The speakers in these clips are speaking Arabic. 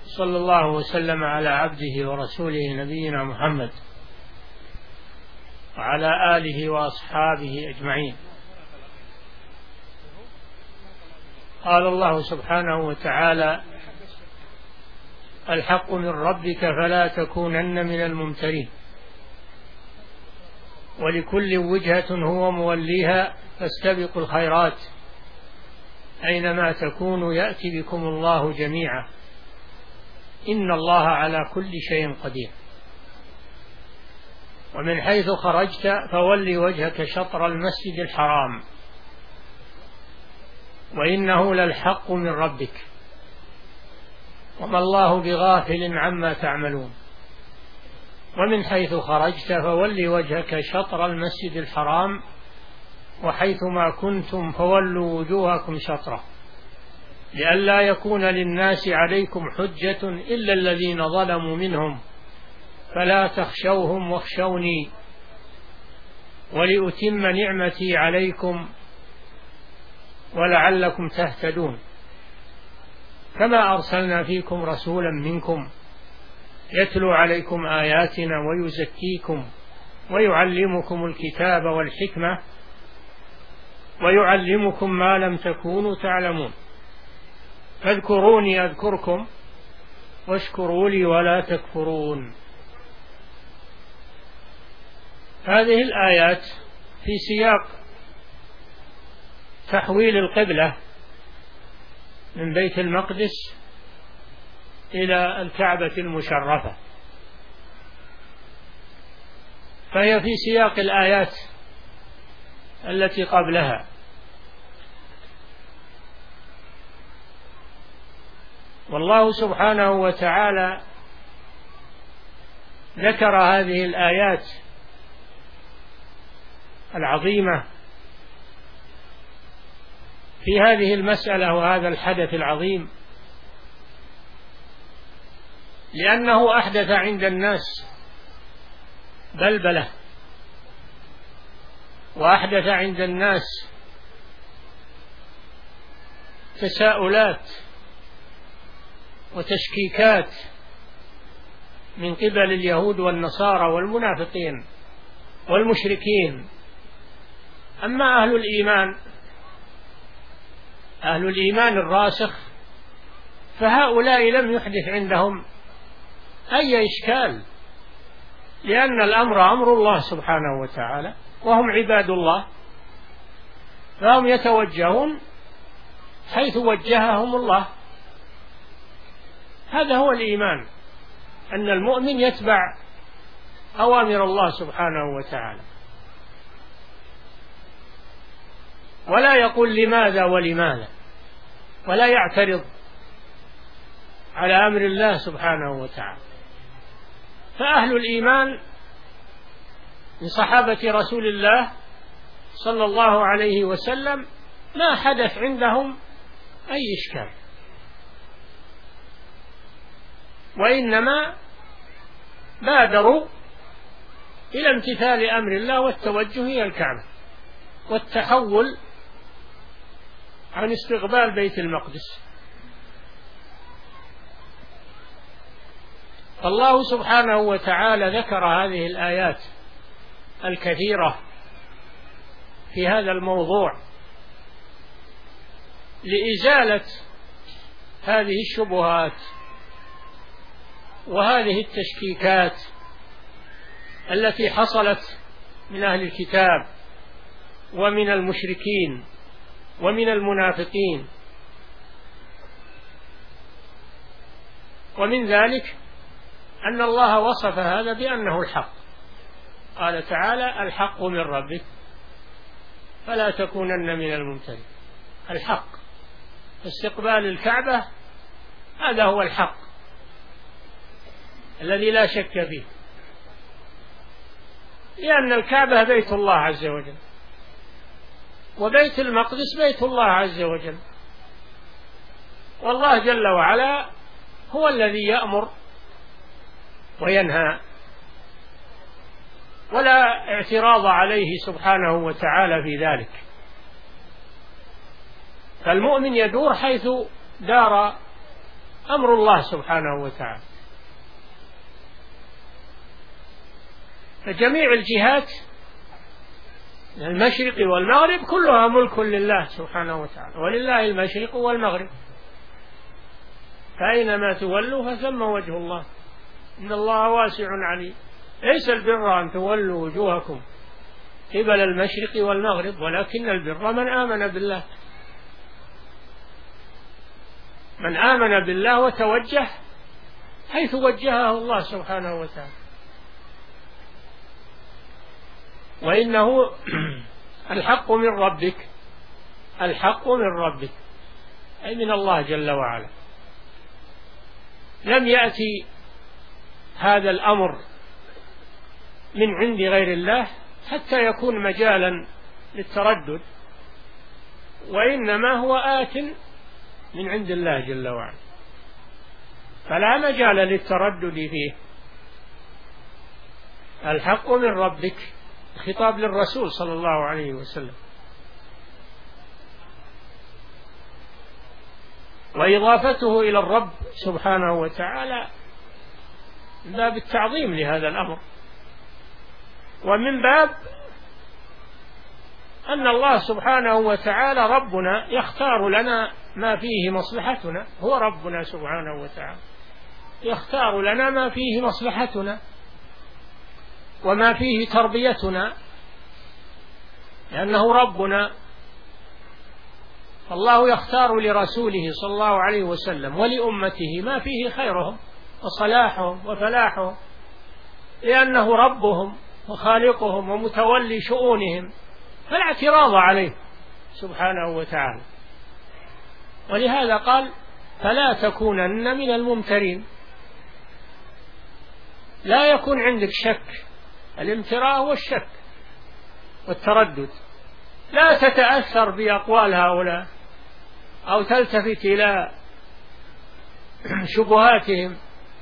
صلى الله وسلم على عبده ورسوله نبينا محمد وعلى آله وأصحابه أجمعين. قال الله سبحانه وتعالى: الحق من ربك فلا تكونن من الممترين، ولكل وجهة هو موليها فاستبقوا الخيرات أينما تكونوا يأتي بكم الله جميعا إن الله على كل شيء قدير. ومن حيث خرجت فول وجهك شطر المسجد الحرام وإنه للحق من ربك وما الله بغافل عما تعملون. ومن حيث خرجت فول وجهك شطر المسجد الحرام وحيثما كنتم فولوا وجوهكم شطره لئلا يكون للناس عليكم حجة إلا الذين ظلموا منهم فلا تخشوهم واخشوني ولأتم نعمتي عليكم ولعلكم تهتدون. كما أرسلنا فيكم رسولا منكم يتلو عليكم آياتنا ويزكيكم ويعلمكم الكتاب والحكمة ويعلمكم ما لم تكونوا تعلمون فاذكروني أذكركم واشكروا لي ولا تكفرون. هذه الآيات في سياق تحويل القبلة من بيت المقدس إلى الكعبة المشرفة، فهي في سياق الآيات التي قبلها. والله سبحانه وتعالى ذكر هذه الآيات العظيمة في هذه المسألة وهذا الحدث العظيم لأنه أحدث عند الناس بلبلة وأحدث عند الناس تساؤلات وتشكيكات من قبل اليهود والنصارى والمنافقين والمشركين. أما أهل الإيمان الراسخ فهؤلاء لم يحدث عندهم أي إشكال، لأن الأمر أمر الله سبحانه وتعالى وهم عباد الله، فهم يتوجهون حيث وجههم الله. هذا هو الإيمان، أن المؤمن يتبع أوامر الله سبحانه وتعالى ولا يقول لماذا ولماذا، ولا يعترض على أمر الله سبحانه وتعالى. فأهل الإيمان من صحابة رسول الله صلى الله عليه وسلم ما حدث عندهم أي إشكال، وإنما بادروا إلى امتثال أمر الله والتوجه إلى الكعبة والتحول عن استقبال بيت المقدس. الله سبحانه وتعالى ذكر هذه الآيات الكثيرة في هذا الموضوع لإزالة هذه الشبهات وهذه التشكيكات التي حصلت من أهل الكتاب ومن المشركين ومن المنافقين. ومن ذلك أن الله وصف هذا بأنه الحق، قال تعالى: الحق من ربك فلا تكونن من الممترين. الحق استقبال الكعبة هذا هو الحق الذي لا شك فيه، لأن الكعبة بيت الله عز وجل وبيت المقدس بيت الله عز وجل، والله جل وعلا هو الذي يأمر وينهى، ولا اعتراض عليه سبحانه وتعالى في ذلك. فالمؤمن يدور حيث دار أمر الله سبحانه وتعالى. فجميع الجهات المشرق والمغرب كلها ملك لله سبحانه وتعالى، ولله المشرق والمغرب، فأينما تولوا فثم وجه الله، إن الله واسع عليم. ليس البر أن تولوا وجوهكم قبل المشرق والمغرب، ولكن البر من آمن بالله، من آمن بالله وتوجه حيث وجهه الله سبحانه وتعالى. وإنه الحق من ربك، الحق من ربك أي من الله جل وعلا. لم يأتي هذا الأمر من عند غير الله حتى يكون مجالا للتردد، وإنما هو آت من عند الله جل وعلا، فلا مجال للتردد فيه. الحق من ربك خطاب للرسول صلى الله عليه وسلم، وإضافته إلى الرب سبحانه وتعالى من باب التعظيم لهذا الأمر، ومن باب أن الله سبحانه وتعالى ربنا يختار لنا ما فيه مصلحتنا، هو ربنا سبحانه وتعالى يختار لنا ما فيه مصلحتنا وما فيه تربيتنا، لأنه ربنا. الله يختار لرسوله صلى الله عليه وسلم ولأمته ما فيه خيرهم وصلاحهم وفلاحهم، لأنه ربهم وخالقهم ومتولي شؤونهم، فلا اعتراض عليه سبحانه وتعالى. ولهذا قال فلا تكونن من الممترين، لا يكون عندك شك. الامتراء هو الشك والتردد، لا تتأثر بأقوال هؤلاء أو تلتفت إلى شبهاتهم،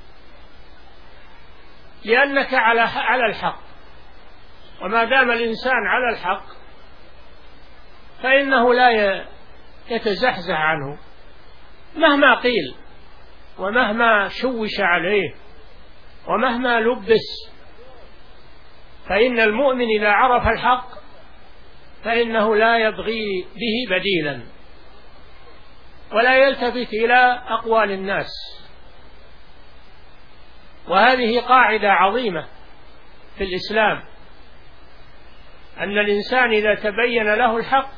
لأنك على الحق، وما دام الإنسان على الحق فإنه لا يتزحزح عنه مهما قيل ومهما شوش عليه ومهما لبس. فإن المؤمن إذا عرف الحق فإنه لا يبغي به بديلا ولا يلتفت إلى أقوال الناس. وهذه قاعدة عظيمة في الإسلام، أن الإنسان إذا تبين له الحق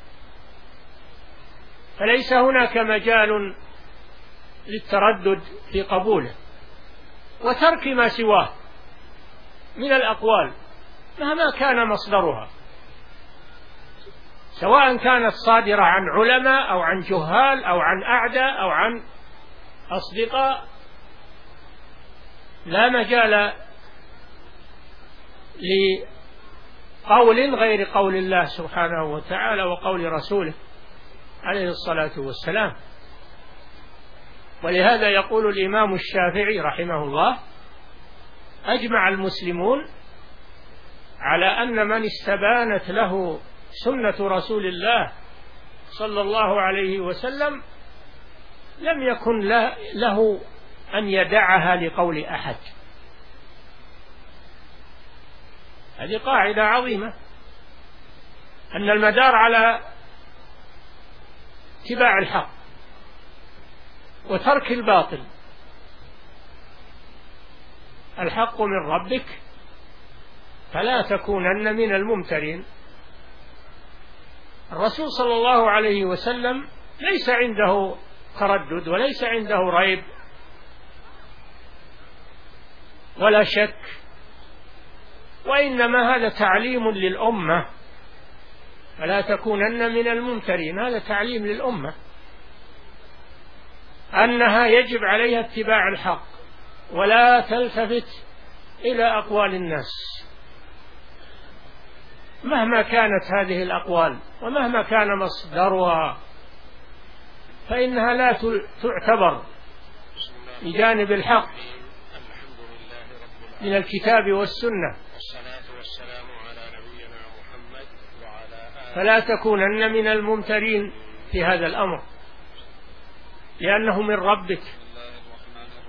فليس هناك مجال للتردد في قبوله وترك ما سواه من الأقوال مهما كان مصدرها، سواء كانت صادرة عن علماء أو عن جهال أو عن أعداء أو عن أصدقاء. لا مجال لقول غير قول الله سبحانه وتعالى وقول رسوله عليه الصلاة والسلام. ولهذا يقول الإمام الشافعي رحمه الله أجمع المسلمون على أن من استبانت له سنة رسول الله صلى الله عليه وسلم لم يكن له أن يدعها لقول أحد. هذه قاعدة عظيمة، أن المدار على اتباع الحق وترك الباطل. الحق من ربك فلا تكونن من الممترين. الرسول صلى الله عليه وسلم ليس عنده تردد وليس عنده ريب ولا شك، وإنما هذا تعليم للأمة. فلا تكونن من الممترين، هذا تعليم للأمة أنها يجب عليها اتباع الحق ولا تلتفت إلى أقوال الناس مهما كانت هذه الأقوال ومهما كان مصدرها، فإنها لا تعتبر بجانب الحق من الكتاب والسنة. فلا تكونن من الممترين في هذا الأمر، لأنه من ربك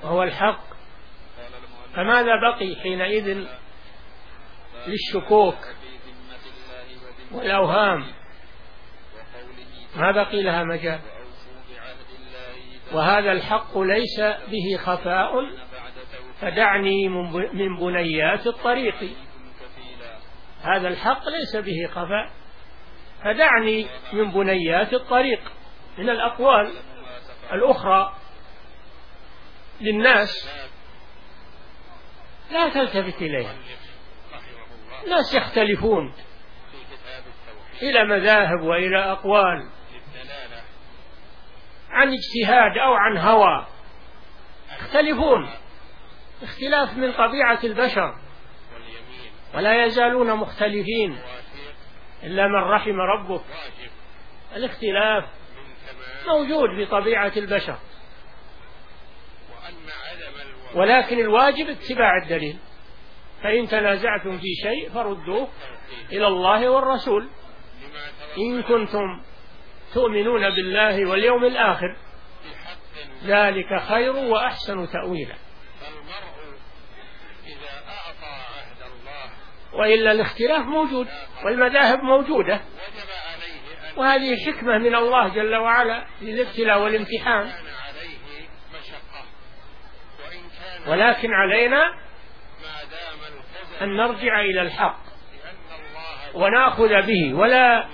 وهو الحق. فماذا بقي حينئذ للشكوك والأوهام؟ ما بقي لها مجال. وهذا الحق ليس به خفاء، فدعني من بنيات الطريق. هذا الحق ليس به خفاء، فدعني من بنيات الطريق، من الأقوال الأخرى للناس لا تلتفت إليها. الناس يختلفون إلى مذاهب وإلى أقوال عن اجتهاد أو عن هوى، يختلفون اختلاف من طبيعة البشر، ولا يزالون مختلفين إلا من رحم ربك. الاختلاف موجود في طبيعة البشر، ولكن الواجب اتباع الدليل. فإن تنازعتم في شيء فردوه إلى الله والرسول إن كنتم تؤمنون بالله واليوم الآخر، ذلك خير وأحسن تأويلا. وإلا الاختلاف موجود والمذاهب موجودة، وهذه حكمة من الله جل وعلا للابتلاء والامتحان. ولكن علينا أن نرجع إلى الحق ونأخذ به، ولا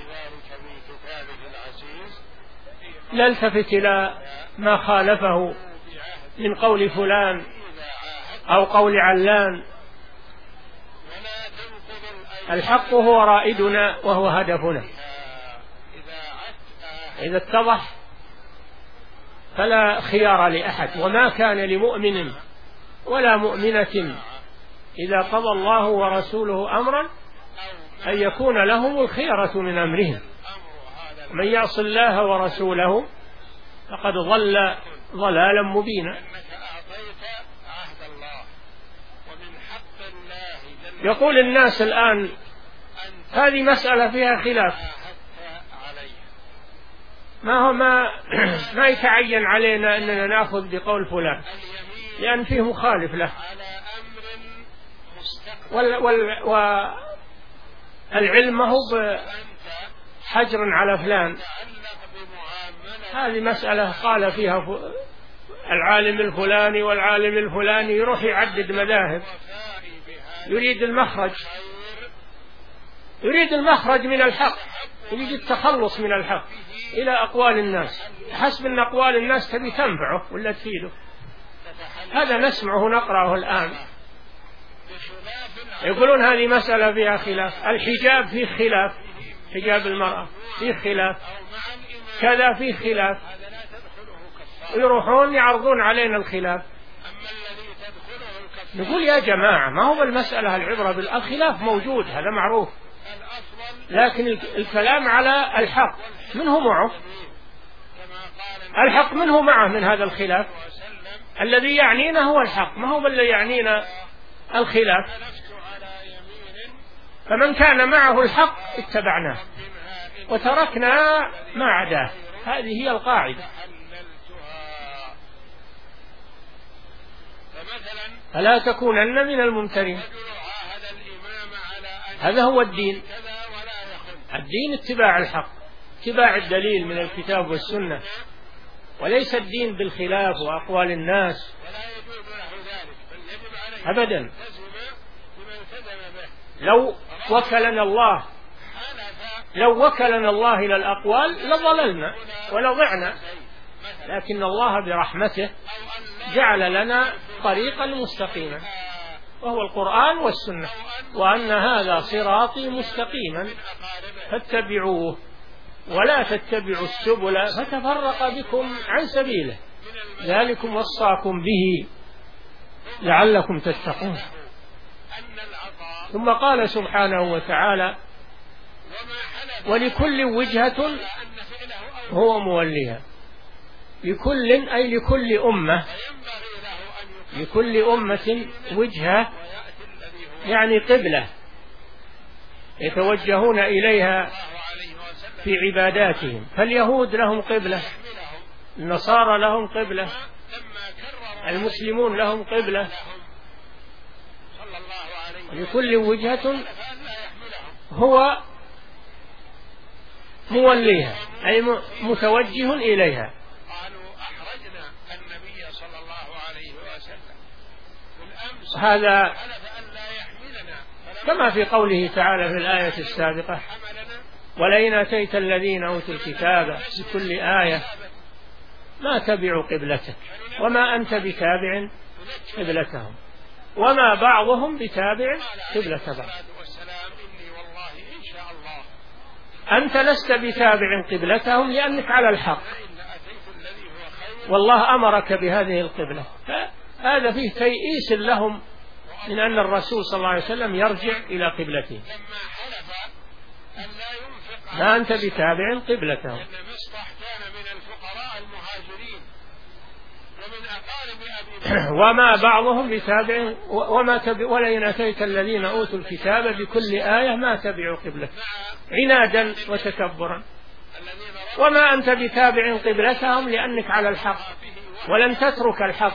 نلتفت إلى ما خالفه من قول فلان أو قول علان. الحق هو رائدنا وهو هدفنا. إذا اتضح فلا خيار لأحد، وما كان لمؤمن ولا مؤمنة إذا قضى الله ورسوله أمرا أن يكون لهم الخيرة من أمرهم، ومن يعص الله ورسوله فقد ضل ضلالا مبينا. يقول الناس الآن هذه مسألة فيها خلاف، ما يتعين علينا أننا نأخذ بقول فلان لأن فيه مخالف له، والعلم هو حجر على فلان. هذه مسألة قال فيها العالم الفلاني والعالم الفلاني، يروح يعدد مذاهب، يريد المخرج من الحق، يريد التخلص من الحق إلى أقوال الناس، حسب أن أقوال الناس تبي تنفعه ولا تفيده. هذا نسمعه نقرأه الآن. يقولون هذه مسألة فيها خلاف، الحجاب فيه خلاف، حجاب المرأة فيه خلاف، كذا فيه خلاف، يروحون يعرضون علينا الخلاف. نقول يا جماعة ما هو المسألة العبرة بالخلاف موجود، هذا معروف، لكن الكلام على الحق من هو معه؟ الحق من هو معه من هذا الخلاف؟ الذي يعنينا هو الحق، ما هو الذي يعنينا الخلاف. فمن كان معه الحق اتبعناه وتركنا ما عداه. هذه هي القاعدة. فلا تكونن من الممترين. هذا هو الدين. الدين اتباع الحق، اتباع الدليل من الكتاب والسنة، وليس الدين بالخلاف وأقوال الناس أبدا. لو وكلنا الله إلى الأقوال لضللنا ولضعنا، لكن الله برحمته جعل لنا طريقا مستقيما وهو القرآن والسنة، وأن هذا صراطي مستقيما فاتبعوه ولا تتبعوا السبل فتفرق بكم عن سبيله، ذلكم وصاكم به لعلكم تتقون. ثم قال سبحانه وتعالى ولكل وجهة هو موليها. لكل أي لكل أمة، لكل أمة وجهة يعني قبلة يتوجهون إليها في عباداتهم. فاليهود لهم قبلة، النصارى لهم قبلة، المسلمون لهم قبلة لكل وجهة هو موليها أي متوجه إليها. هذا كما في قوله تعالى في الآية السابقة: ولئن أتيت الذين أوتوا الكتاب بكل آية ما تبعوا قبلتك وما أنت بتابع قبلتهم وما بعضهم بتابع قبلة بعض. أنت لست بتابع قبلتهم لأنك على الحق، والله أمرك بهذه القبلة، هذا فيه تيئيس لهم من أن الرسول صلى الله عليه وسلم يرجع إلى قبلته. ما أنت بتابع قبلتهم. وما بعضهم بتابع ولئن أتيت الذين أوتوا الكتاب بكل آية ما تبعوا قبلتك عنادا وتكبرا، وما أنت بتابع قبلتهم لأنك على الحق ولن تترك الحق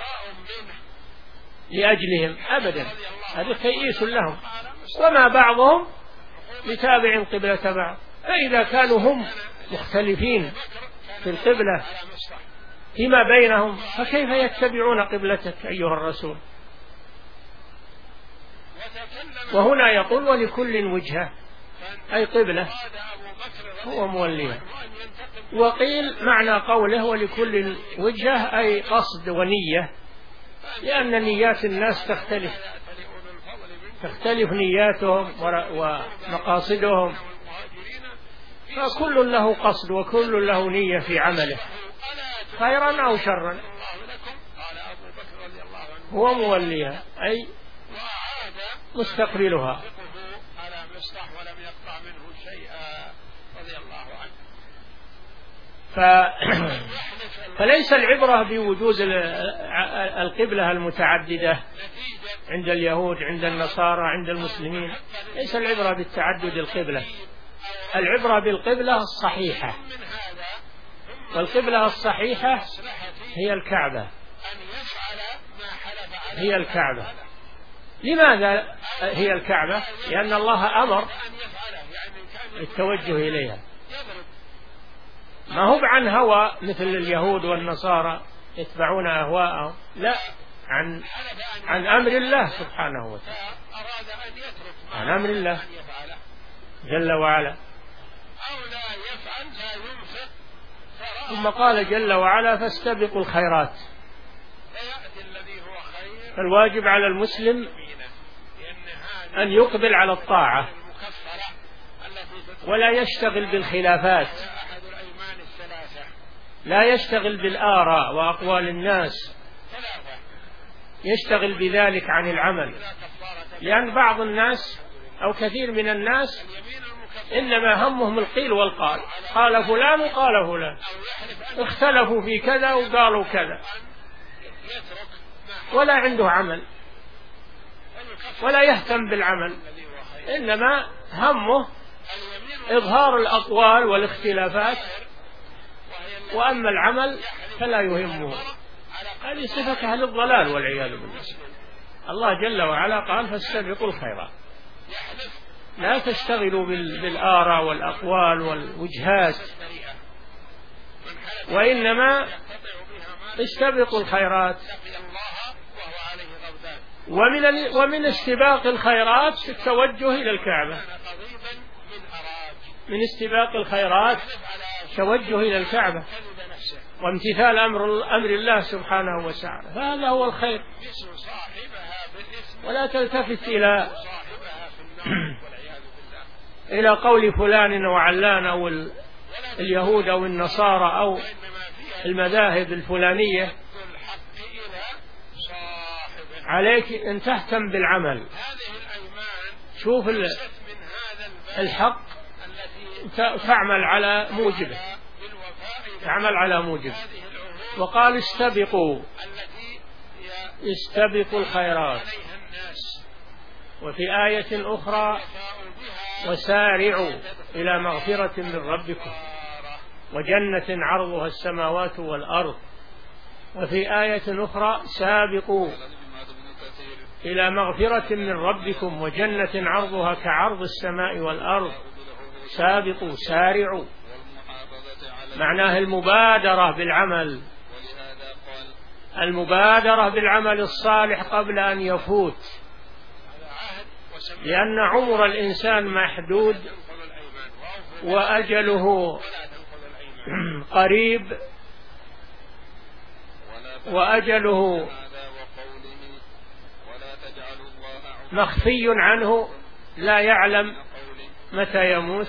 لأجلهم أبدا، هذا تيئيس لهم. وما بعضهم بتابع قبلة بعض، فإذا كانوا هم مختلفين في القبلة فيما بينهم فكيف يتبعون قبلتك أيها الرسول؟ وهنا يقول: ولكل وجهة أي قبلة هو موليها. وقيل معنى قوله ولكل وجهة أي قصد ونية، لأن نيات الناس تختلف نياتهم ومقاصدهم، فكل له قصد وكل له نية في عمله خيرا أو شرا هو موليها أي مستقبلها. فليس العبرة بوجود القبلة المتعددة عند اليهود عند النصارى عند المسلمين، ليس العبرة بالتعدد القبلة، العبرة بالقبلة الصحيحة، والقبلة الصحيحة هي الكعبة، هي الكعبة. لماذا هي الكعبة؟ لأن الله أمر التوجه إليها، ما هو عن هوى مثل اليهود والنصارى يتبعون أهواءهم، لا، عن أمر الله سبحانه وتعالى، عن أمر الله جل وعلا. ثم قال جل وعلا: فاستبقوا الخيرات. فالواجب على المسلم أن يقبل على الطاعة ولا يشتغل بالخلافات، لا يشتغل بالآراء وأقوال الناس، يشتغل بذلك عن العمل. لأن بعض الناس أو كثير من الناس إنما همهم القيل والقال، قال فلان وقال فلان، اختلفوا في كذا وقالوا كذا، ولا عنده عمل ولا يهتم بالعمل، إنما همه إظهار الأقوال والاختلافات، وأما العمل فلا يهمه. هذه صفة أهل الضلال والعياذ بالله. الله جل وعلا قال: فاستبقوا الخيرات، لا تشتغلوا بالآراء والأقوال والوجهات، وإنما استبقوا الخيرات. ومن استباق الخيرات التوجه إلى الكعبة، من استباق الخيرات التوجه إلى الكعبة وامتثال أمر الله سبحانه وتعالى، فهذا هو الخير. ولا تلتفت إلى قول فلان وعلان أو اليهود أو النصارى أو المذاهب الفلانية، عليك أن تهتم بالعمل. شوف الحق تعمل على موجبه، تعمل على موجبه. وقال: استبقوا الخيرات. وفي آية أخرى: وسارعوا إلى مغفرة من ربكم وجنة عرضها السماوات والأرض وفي آية أخرى سابقوا إلى مغفرة من ربكم وجنة عرضها كعرض السماء والأرض. سابقوا، سارعوا، معناه المبادرة بالعمل، المبادرة بالعمل الصالح قبل أن يفوت، لأن عمر الإنسان محدود وأجله قريب، وأجله مخفي عنه، لا يعلم متى يموت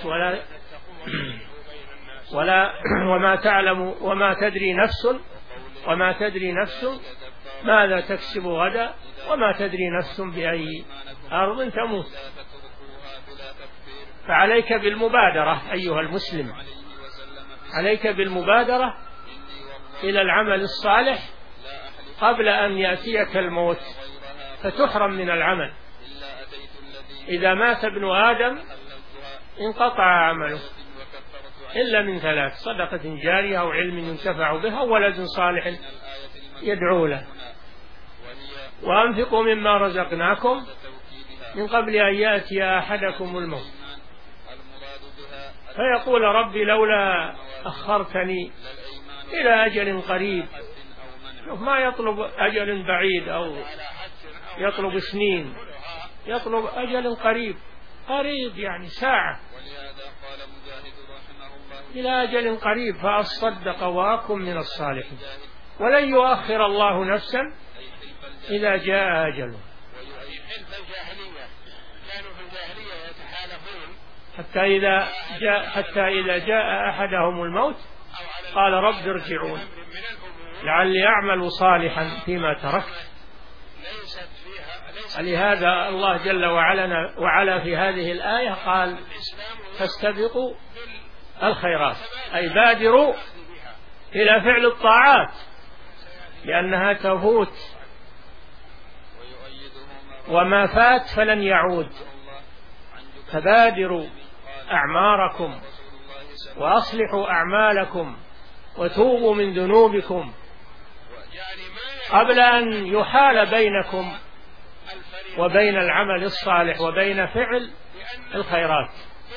وما تدري نفس ماذا تكسب غدا، وما تدري نفس بأي أرض تموت. فعليك بالمبادرة أيها المسلم، عليك بالمبادرة إلى العمل الصالح قبل أن يأتيك الموت فتحرم من العمل. إذا مات ابن آدم انقطع عمله إلا من ثلاث: صدقة جارية أو علم ينتفع به أو ولد صالح يدعو له. وأنفقوا مما رزقناكم من قبل أن يأتي أحدكم الموت فيقول ربي لولا أخرتني إلى أجل قريب. ما يطلب أجل بعيد أو يطلب سنين، يطلب أجل قريب يعني ساعة، إلى أجل قريب فأصدق وأكن من الصالحين. ولن يؤخر الله نفسا إذا جاء أجله. حتى إذا جاء أحدهم الموت قال رب ارجعون لعلي أعمل صالحا فيما تركت. ولهذا الله جل وعلا في هذه الآية قال فاستبقوا الخيرات، أي بادروا إلى فعل الطاعات لأنها تفوت، وما فات فلن يعود. فبادروا أعماركم وأصلحوا أعمالكم وتوبوا من ذنوبكم قبل أن يحال بينكم وبين العمل الصالح وبين فعل الخيرات.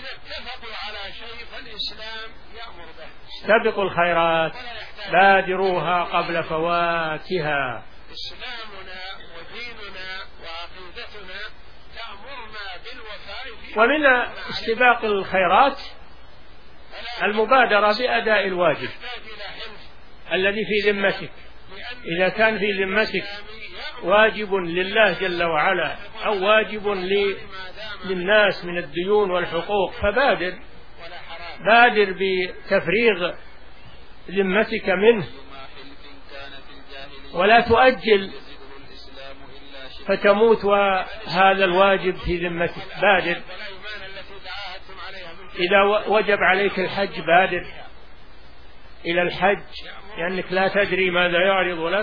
استبقوا الخيرات، بادروها قبل فواتها. ومن استباق الخيرات المبادرة بأداء الواجب الذي في ذمتك. إذا كان في ذمتك واجب لله جل وعلا أو واجب للناس من الديون والحقوق فبادر بتفريغ ذمتك منه، ولا تؤجل فتموت وهذا الواجب في ذمتك. بادر. إذا وجب عليك الحج بادر إلى الحج لأنك لا تدري ماذا يعرض لك.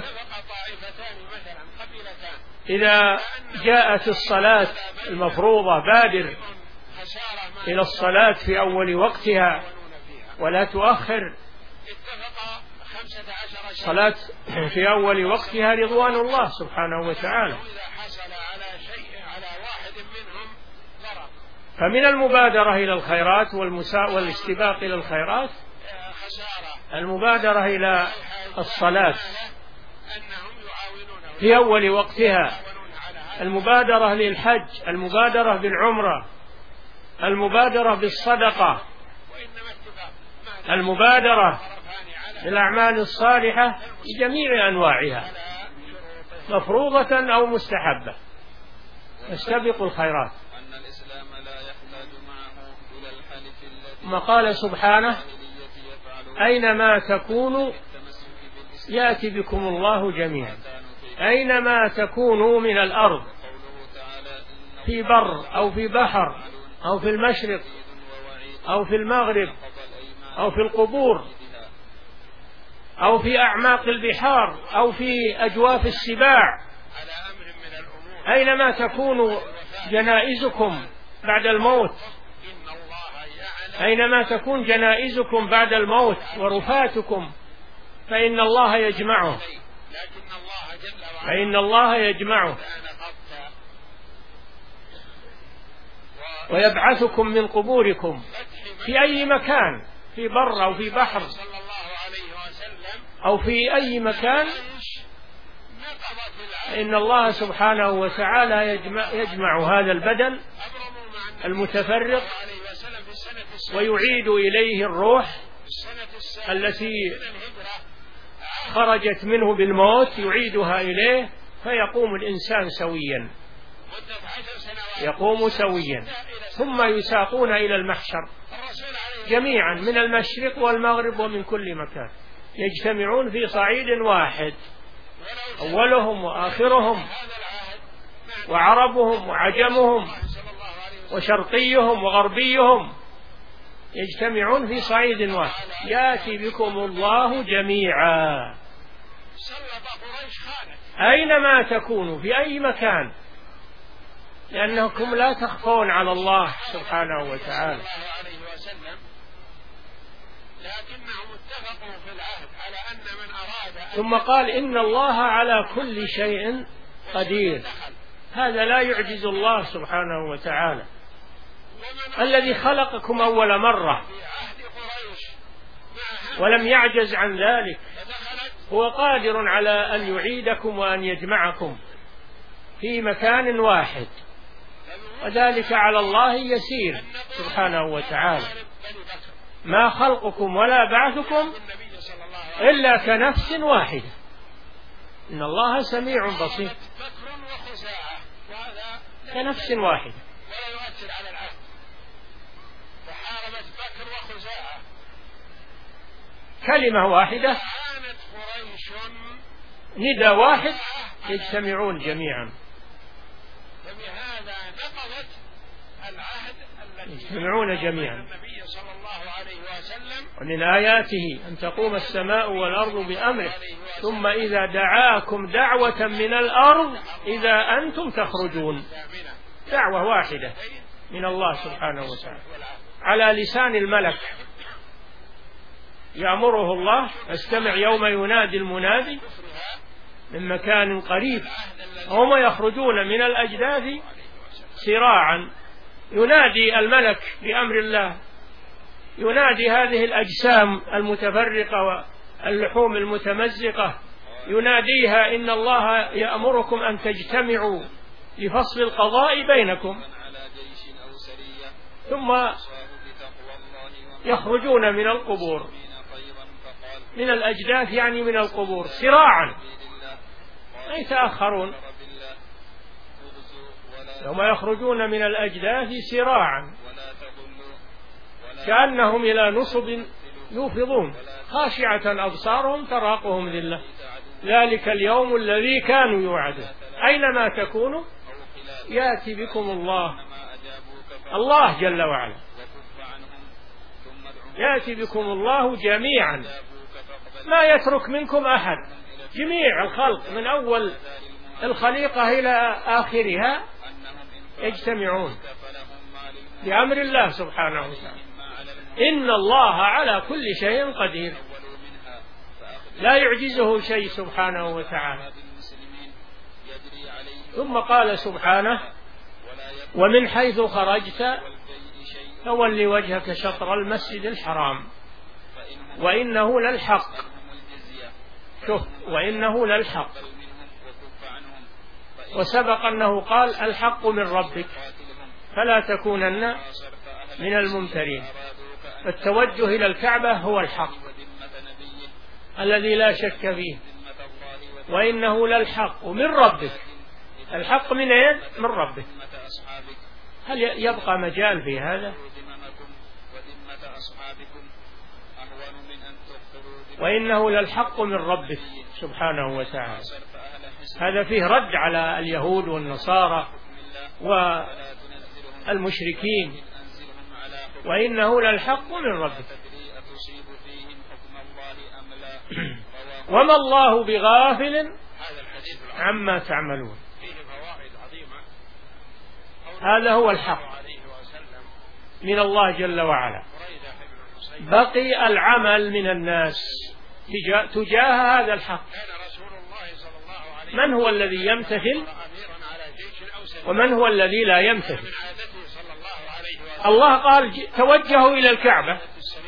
إذا جاءت الصلاة المفروضة بادر إلى الصلاة في أول وقتها ولا تؤخر. صلاة في أول وقتها رضوان الله سبحانه وتعالى. فمن المبادرة إلى الخيرات والاستباق إلى الخيرات المبادرة إلى الصلاة في أول وقتها، المبادرة للحج، المبادرة بالعمرة، المبادرة بالصدقة، المبادرة للأعمال الصالحة بجميع أنواعها مفروضة أو مستحبة. فاستبقوا الخيرات. ما قال سبحانه أينما تكونوا يأتي بكم الله جميعا. أينما تكونوا من الأرض، في بر أو في بحر أو في المشرق أو في المغرب أو في القبور أو في أعماق البحار أو في أجواف السباع، أينما تكونوا جنائزكم بعد الموت، أينما تكون جنائزكم بعد الموت ورفاتكم فإن الله يجمعه فإن الله يجمعه ويبعثكم من قبوركم في أي مكان، في بر أو في بحر أو في أي مكان، إن الله سبحانه وتعالى يجمع هذا البدن المتفرق ويعيد إليه الروح التي خرجت منه بالموت، يعيدها إليه فيقوم الإنسان سويا، يقوم سويا، ثم يساقون إلى المحشر جميعا من المشرق والمغرب ومن كل مكان، يجتمعون في صعيد واحد، أولهم وآخرهم وعربهم وعجمهم وشرقيهم وغربيهم، يجتمعون في صعيد واحد، يأتي بكم الله جميعا أينما تكونوا في أي مكان، لأنكم لا تخفون على الله سبحانه وتعالى. ثم قال إن الله على كل شيء قدير، هذا لا يعجز الله سبحانه وتعالى، الذي خلقكم أول مرة ولم يعجز عن ذلك، هو قادر على أن يعيدكم وأن يجمعكم في مكان واحد، وذلك على الله يسير سبحانه وتعالى. ما خلقكم ولا بعثكم إلا كنفس واحدة، إن الله سميع بصير، كنفس واحدة. كلمة واحدة، ندى واحد، يجتمعون جميعا، يجتمعون جميعا. ومن آياته أن تقوم السماء والأرض بأمره ثم إذا دعاكم دعوة من الأرض إذا أنتم تخرجون، دعوة واحدة من الله سبحانه وتعالى على لسان الملك، يأمره الله، استمع يوم ينادي المنادي من مكان قريب، هم يخرجون من الأجداث سراعا، ينادي الملك بأمر الله، ينادي هذه الأجسام المتفرقة واللحوم المتمزقة، يناديها إن الله يأمركم أن تجتمعوا لفصل القضاء بينكم، ثم يخرجون من القبور، من الأجداث يعني من القبور سراعا، لا يتأخرون، يوم يخرجون من الأجداث سراعا كأنهم إلى نصب يوفضون، خاشعة أبصارهم تراقهم ذلة، ذلك اليوم الذي كانوا يوعدون، أينما تكونوا يأتي بكم الله، الله جل وعلا يأتي بكم الله جميعا، ما يترك منكم أحد، جميع الخلق من أول الخليقة إلى آخرها يجتمعون بأمر الله سبحانه وتعالى. إن الله على كل شيء قدير، لا يعجزه شيء سبحانه وتعالى. ثم قال سبحانه ومن حيث خرجت فول وجهك شطر المسجد الحرام وإنه للحق، شوف وإنه للحق، وسبق أنه قال الحق من ربك فلا تكونن من الممترين، فالتوجه إلى الكعبة هو الحق الذي لا شك فيه، وإنه للحق من ربك، الحق من أين؟ من ربك، هل يبقى مجال في هذا؟ وإنه للحق من ربك سبحانه وتعالى، هذا فيه رد على اليهود والنصارى والمشركين، وإنه للحق من ربك وما الله بغافل عما تعملون، هذا هو الحق من الله جل وعلا. بقي العمل من الناس تجاه هذا الحق، من هو الذي يمتثل ومن هو الذي لا يمتثل. الله قال توجهوا إلى الكعبة،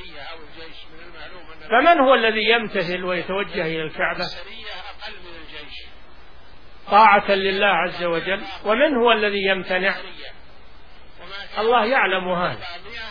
فمن هو الذي يمتثل ويتوجه إلى الكعبة طاعة لله عز وجل، ومن هو الذي يمتنع؟ الله يعلم هذا.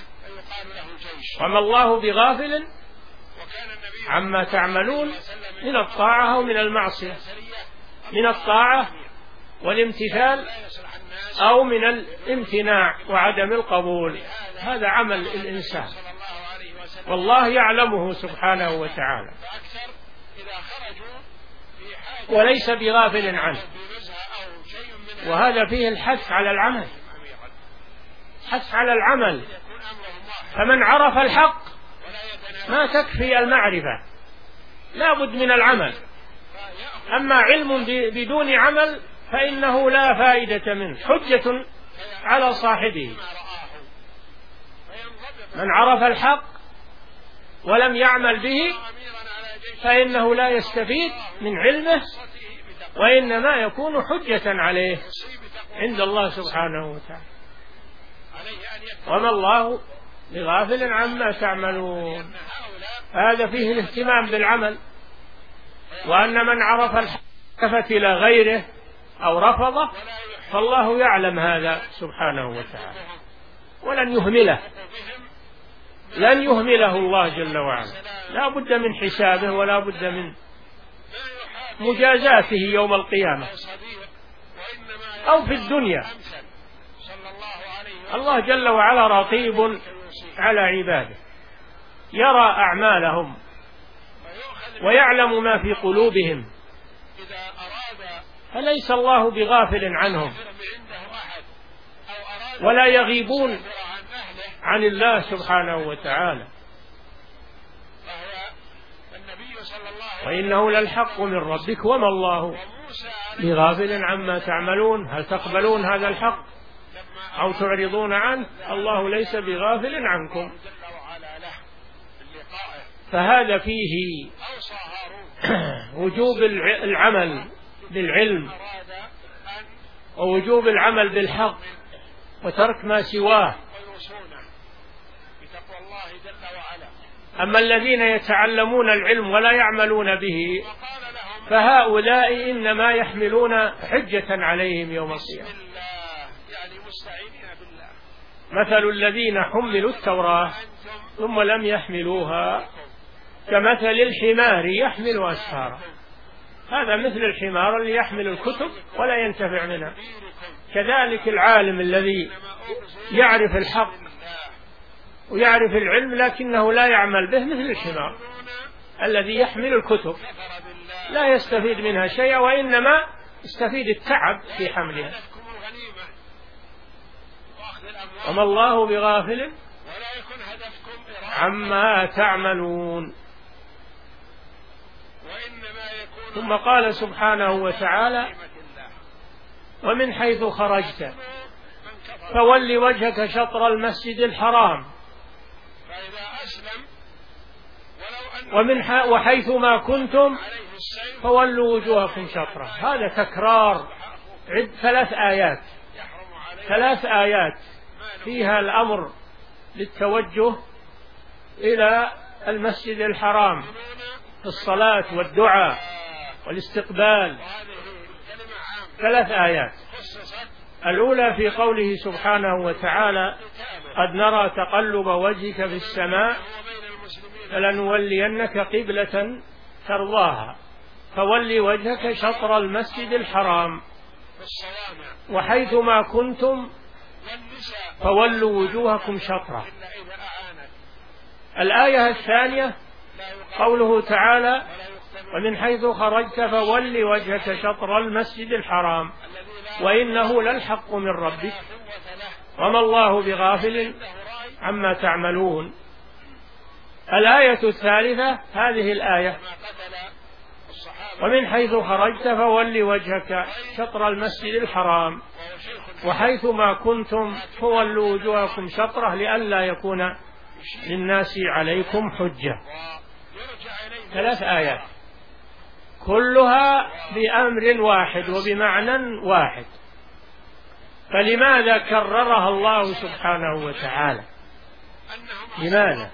وما الله بغافل عما تعملون من الطاعة أو من المعصية، من الطاعة والامتثال أو من الامتناع وعدم القبول، هذا عمل الإنسان والله يعلمه سبحانه وتعالى وليس بغافل عنه. وهذا فيه الحث على العمل، حث على العمل. فمن عرف الحق ما تكفي المعرفة، لا بد من العمل. أما علم بدون عمل فإنه لا فائدة منه، حجة على صاحبه. من عرف الحق ولم يعمل به فإنه لا يستفيد من علمه، وإنما يكون حجة عليه عند الله سبحانه وتعالى. وما الله بغافل عما تعملون. هذا فيه الاهتمام بالعمل، وأن من عرف الحق التفت إلى غيره أو رفضه فالله يعلم هذا سبحانه وتعالى ولن يهمله، لن يهمله الله جل وعلا. لا بد من حسابه ولا بد من مجازاته يوم القيامة أو في الدنيا. الله جل وعلا رقيب على عباده، يرى أعمالهم ويعلم ما في قلوبهم، فليس الله بغافل عنهم ولا يغيبون عن الله سبحانه وتعالى. وإنه للحق من ربك وما الله بغافل عما تعملون. هل تقبلون هذا الحق أو تعرضون عنه؟ الله ليس بغافل عنكم. فهذا فيه وجوب العمل بالعلم ووجوب العمل بالحق وترك ما سواه. أما الذين يتعلمون العلم ولا يعملون به فهؤلاء إنما يحملون حجة عليهم يوم القيامة. مثل الذين حملوا التوراة ثم لم يحملوها كمثل الحمار يحمل أسفارا. هذا مثل الحمار اللي يحمل الكتب ولا ينتفع منها. كذلك العالم الذي يعرف الحق ويعرف العلم لكنه لا يعمل به مثل الحمار الذي يحمل الكتب، لا يستفيد منها شيئا وإنما يستفيد التعب في حملها. وما الله بغافل عما تعملون. ثم قال سبحانه وتعالى ومن حيث خرجت فول وجهك شطر المسجد الحرام وحيث ما كنتم فولوا وجوهكم شطره. هذا تكرار ثلاث آيات فيها الأمر للتوجه إلى المسجد الحرام في الصلاة والدعاء والاستقبال. 3 آيات. الأولى في قوله سبحانه وتعالى قد نرى تقلب وجهك في السماء فلنولينك قبلة ترضاها فول وجهك شطر المسجد الحرام وحيث ما كنتم فولوا وجوهكم شطره. الآية الثانية قوله تعالى ومن حيث خرجت فول وجهك شطر المسجد الحرام وإنه للحق من ربك وما الله بغافل عما تعملون. الآية الثالثة هذه الآية ومن حيث خرجت فول وجهك شطر المسجد الحرام وحيث ما كنتم فولوا وجوهكم شطره لئلا يكون للناس عليكم حجة. 3 آيات. كلها بأمر واحد وبمعنى واحد. فلماذا كررها الله سبحانه وتعالى؟ لماذا؟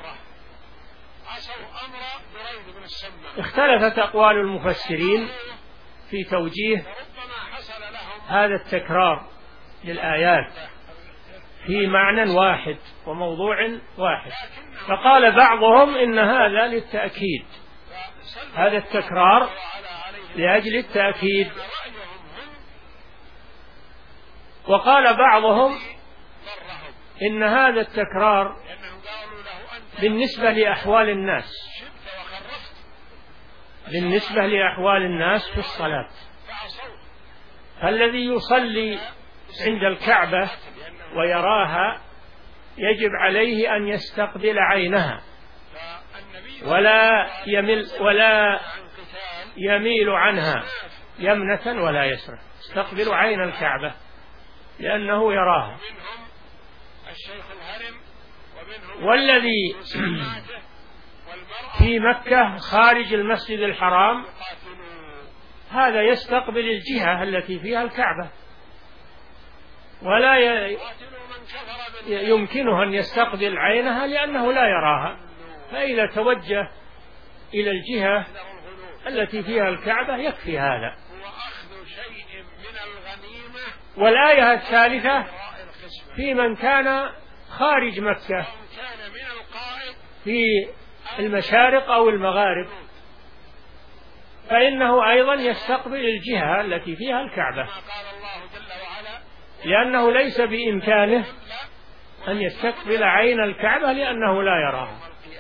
اختلفت أقوال المفسرين في توجيه هذا التكرار للآيات في معنى واحد وموضوع واحد. فقال بعضهم إن هذا للتأكيد، هذا التكرار لأجل التأكيد. وقال بعضهم إن هذا التكرار بالنسبة لأحوال الناس، بالنسبة لأحوال الناس في الصلاة. فالذي يصلي عند الكعبة ويراها يجب عليه أن يستقبل عينها ولا يميل عنها يمنة ولا يسرى، يستقبل عين الكعبة لأنه يراها. والذي في مكة خارج المسجد الحرام هذا يستقبل الجهة التي فيها الكعبة، ولا يمكنه أن يستقبل عينها لأنه لا يراها. فإذا توجه إلى الجهة التي فيها الكعبة يكفي هذا. والآية الثالثة في من كان خارج مكة في المشارق أو المغارب، فإنه أيضا يستقبل الجهة التي فيها الكعبة، لأنه ليس بإمكانه أن يستقبل عين الكعبة لأنه لا يراها.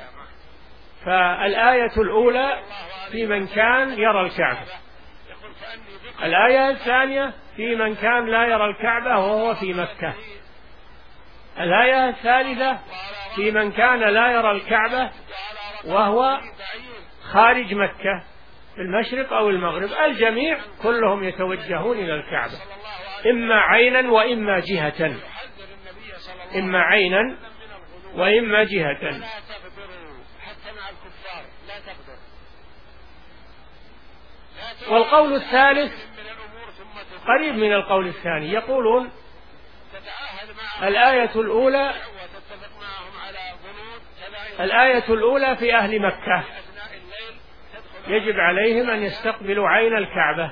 فالآية الأولى في من كان يرى الكعبة، الآية الثانية في من كان لا يرى الكعبة وهو في مكة، الآية الثالثة في من كان لا يرى الكعبة وهو خارج مكة في المشرق أو المغرب. الجميع كلهم يتوجهون إلى الكعبة إما عينا وإما جهة، إما عينا وإما جهة. والقول الثالث قريب من القول الثاني، يقولون الآية الأولى في أهل مكة يجب عليهم أن يستقبلوا عين الكعبة.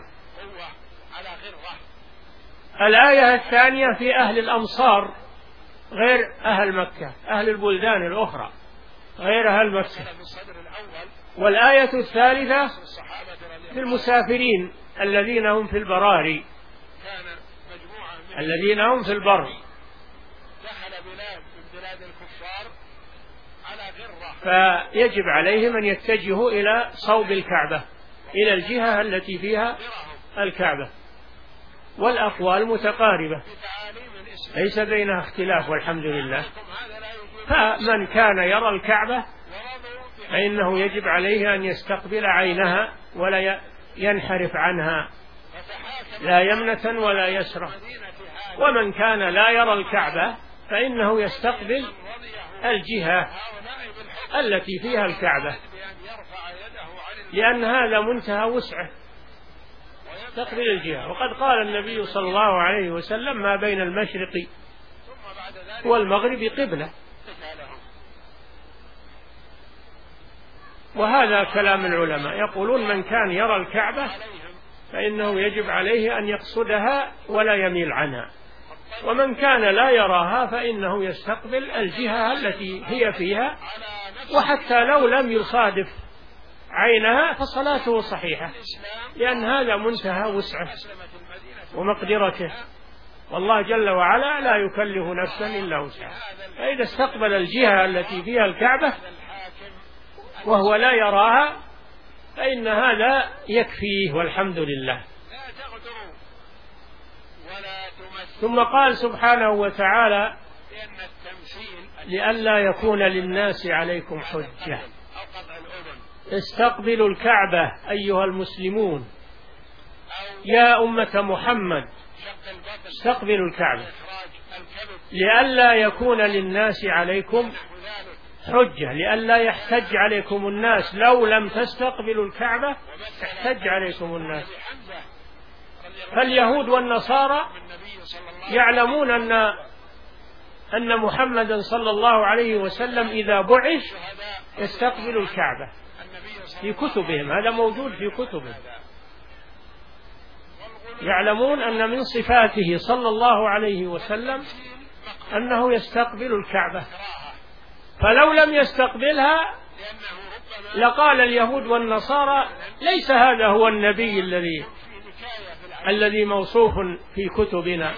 الآية الثانية في أهل الأمصار غير أهل مكة، أهل البلدان الأخرى غير أهل مكة. والآية الثالثة في المسافرين الذين هم في البراري، الذين هم في البر. فيجب عليهم أن يتجهوا إلى صوب الكعبة، إلى الجهة التي فيها الكعبة. والأقوال متقاربة ليس بينها اختلاف والحمد لله. فمن كان يرى الكعبة فإنه يجب عليه أن يستقبل عينها ولا ينحرف عنها لا يمنة ولا يسرى. ومن كان لا يرى الكعبة فإنه يستقبل الجهة التي فيها الكعبة، لأن هذا منتهى وسعه، يستقبل الجهة. وقد قال النبي صلى الله عليه وسلم: ما بين المشرق والمغرب قبلة. وهذا كلام العلماء، يقولون من كان يرى الكعبة فإنه يجب عليه أن يقصدها ولا يميل عنها، ومن كان لا يراها فإنه يستقبل الجهة التي هي فيها، وحتى لو لم يصادف عينها فصلاته صحيحة، لأن هذا منتهى وسعه ومقدرته، والله جل وعلا لا يكلف نفسا إلا وسعها. فإذا استقبل الجهة التي فيها الكعبة وهو لا يراها فإن هذا يكفيه والحمد لله. ثم قال سبحانه وتعالى: لئلا يكون للناس عليكم حجة. استقبلوا الكعبة أيها المسلمون، يا أمة محمد استقبلوا الكعبة، لئلا يكون للناس عليكم حجة لئلا يحتج عليكم الناس. لو لم تستقبلوا الكعبة احتج عليكم الناس. فاليهود والنصارى يعلمون أن محمدا صلى الله عليه وسلم إذا بعث يستقبل الكعبة في كتبهم، هذا موجود في كتبهم. يعلمون أن من صفاته صلى الله عليه وسلم أنه يستقبل الكعبة، فلو لم يستقبلها لقال اليهود والنصارى ليس هذا هو النبي الذي موصوف في كتبنا،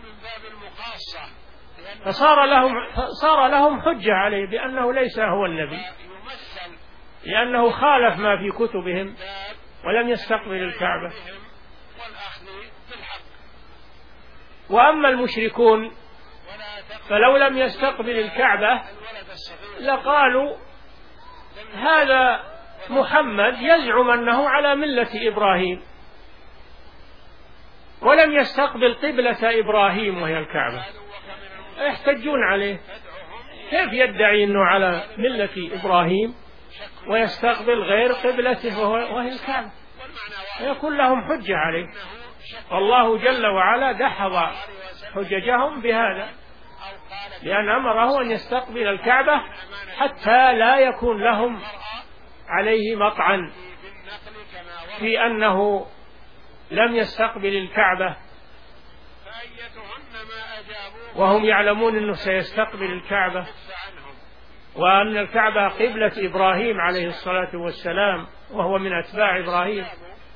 فصار لهم حجة عليه بأنه ليس هو النبي، لأنه خالف ما في كتبهم ولم يستقبل الكعبة. وأما المشركون فلو لم يستقبل الكعبة لقالوا هذا محمد يزعم أنه على ملة إبراهيم ولم يستقبل قبلة إبراهيم وهي الكعبة، يحتجون عليه كيف يدعي أنه على ملة إبراهيم ويستقبل غير قبلته وهي الكعبة، يكون لهم حجة عليه. والله جل وعلا دحض حججهم بهذا، لأن أمره أن يستقبل الكعبة حتى لا يكون لهم عليه مطعن في أنه لم يستقبل الكعبة، وهم يعلمون أنه سيستقبل الكعبة وأن الكعبة قبلة إبراهيم عليه الصلاة والسلام وهو من أتباع إبراهيم.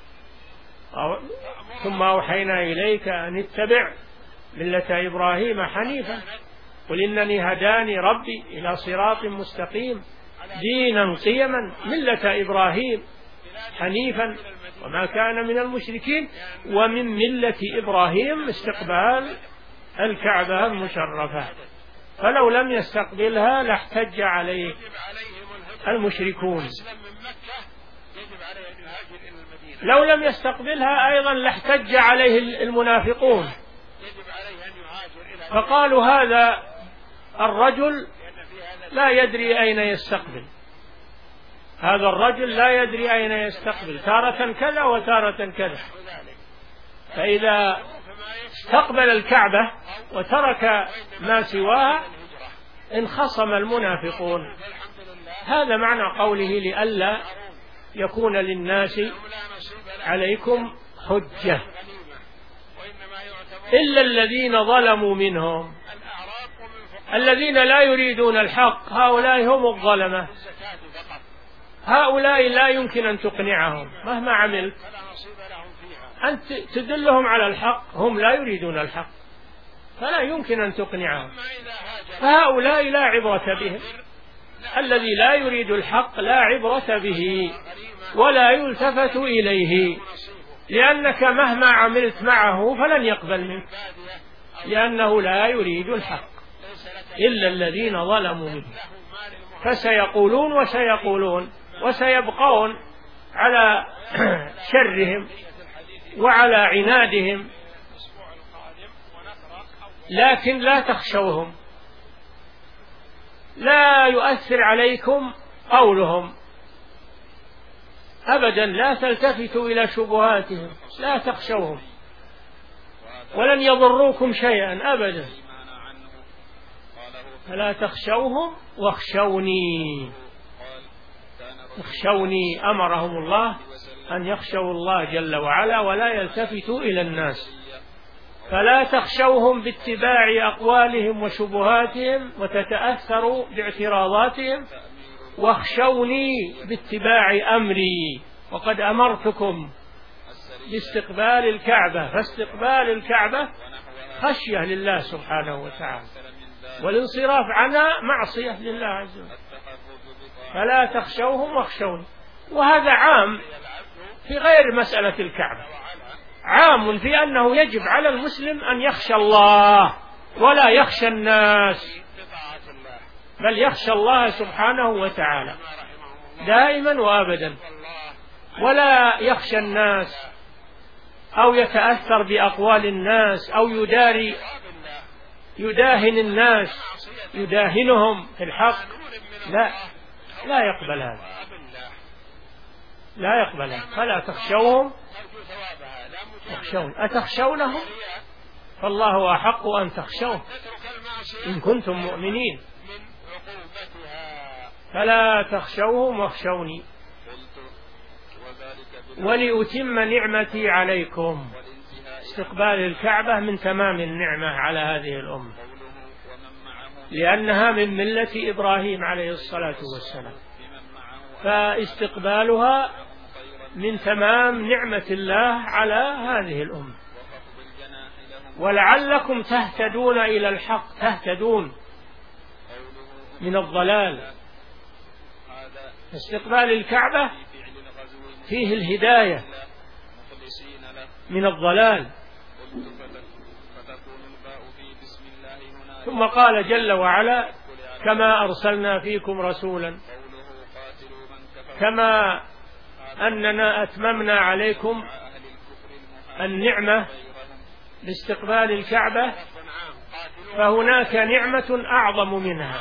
ثم أوحينا إليك أن اتبع ملة إبراهيم حنيفا قل إنني هداني ربي إلى صراط مستقيم دينا قيما ملة إبراهيم حنيفا وما كان من المشركين ومن ملة إبراهيم استقبال الكعبة المشرفة. فلو لم يستقبلها لاحتج عليه المشركون، لو لم يستقبلها أيضا لاحتج عليه المنافقون، فقالوا هذا الرجل لا يدري أين يستقبل، هذا الرجل لا يدري أين يستقبل، تارة كذا وتارة كذا، فإذا استقبل الكعبة وترك ما سواها انخصم المنافقون. هذا معنى قوله لئلا يكون للناس عليكم حجة إلا الذين ظلموا منهم. الذين لا يريدون الحق هؤلاء هم الظلمة، هؤلاء لا يمكن أن تقنعهم مهما عملت، أنت تدلهم على الحق، هم لا يريدون الحق فلا يمكن أن تقنعهم، فهؤلاء لا عبرة بهم. الذي لا يريد الحق لا عبرة به ولا يلتفت إليه، لأنك مهما عملت معه فلن يقبل منك، لأنه لا يريد الحق إلا الذين ظلموا منه. فسيقولون وسيقولون وسيبقون على شرهم وعلى عنادهم، لكن لا تخشوهم، لا يؤثر عليكم قولهم أبدا، لا تلتفتوا إلى شبهاتهم، لا تخشوهم ولن يضروكم شيئا أبدا، فلا تخشوهم واخشوني. اخشوني أمرهم الله أن يخشوا الله جل وعلا ولا يلتفتوا إلى الناس، فلا تخشوهم باتباع أقوالهم وشبهاتهم وتتأثروا باعتراضاتهم، واخشوني باتباع أمري، وقد أمرتكم باستقبال الكعبة، فاستقبال الكعبة خشية لله سبحانه وتعالى، والانصراف عنها معصية لله عز وجل. فلا تخشوهم واخشوني، وهذا عام في غير مسألة الكعبة، عام في أنه يجب على المسلم أن يخشى الله ولا يخشى الناس، بل يخشى الله سبحانه وتعالى دائما وأبدا، ولا يخشى الناس أو يتأثر بأقوال الناس أو يداهن الناس، يداهنهم في الحق لا يقبل هذا، لا يقبل هذا. فلا تخشوهم واخشون، أتخشونهم؟ فالله أحق أن تخشوه إن كنتم مؤمنين. فلا تخشوهم واخشوني ولأتم نعمتي عليكم. استقبال الكعبة من تمام النعمة على هذه الأمة، لأنها من ملة إبراهيم عليه الصلاة والسلام، فاستقبالها من تمام نعمة الله على هذه الأمة. ولعلكم تهتدون إلى الحق، تهتدون من الضلال. استقبال الكعبة فيه الهداية من الضلال. ثم قال جل وعلا: كما أرسلنا فيكم رسولا، كما أننا أتممنا عليكم النعمة باستقبال الكعبة، فهناك نعمة أعظم منها،